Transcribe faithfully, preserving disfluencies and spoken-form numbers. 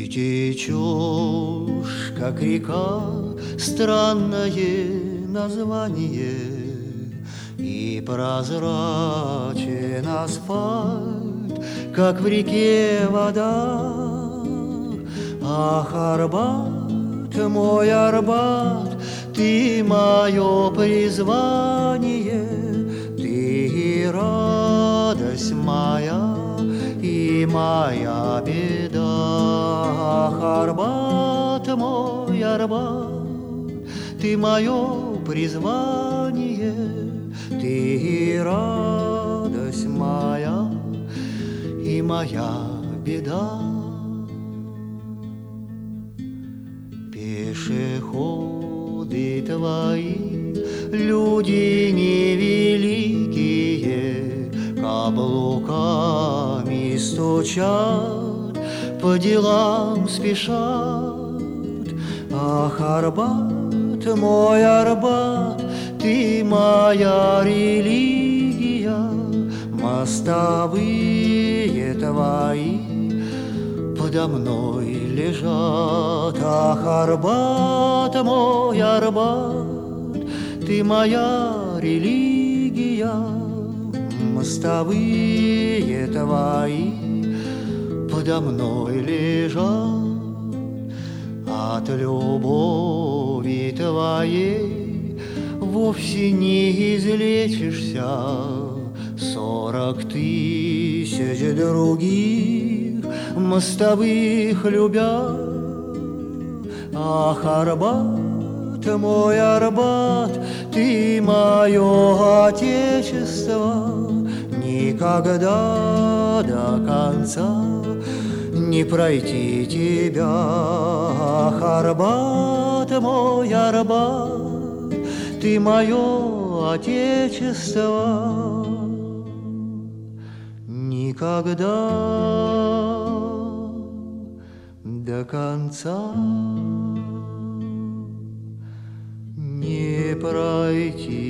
течешь, как река, странное название, и прозрачен асфальт, как в реке вода. Ах, Арбат, мой Арбат, ты мое призвание, ты радость моя и моя беда. Ах, Арбат, мой Арбат, ты мое призвание, ты радость моя и моя беда. Пешеходы твои, люди невеликие, каблуками стучат, по делам спешат. Ах, Арбат, мой Арбат, ты моя религия, мостовые твои подо мной лежат. Ах, Арбат, мой Арбат, ты моя религия, мостовые твои подо мной лежат. От любови твоей вовсе не излечишься, сорок тысяч других мостовых любя. Ах, Арбат, мой Арбат, ты мое отечество, никогда до конца не пройти тебя. Ах, Арбат, мой Арбат, ты мое отечество, никогда до конца не пройти.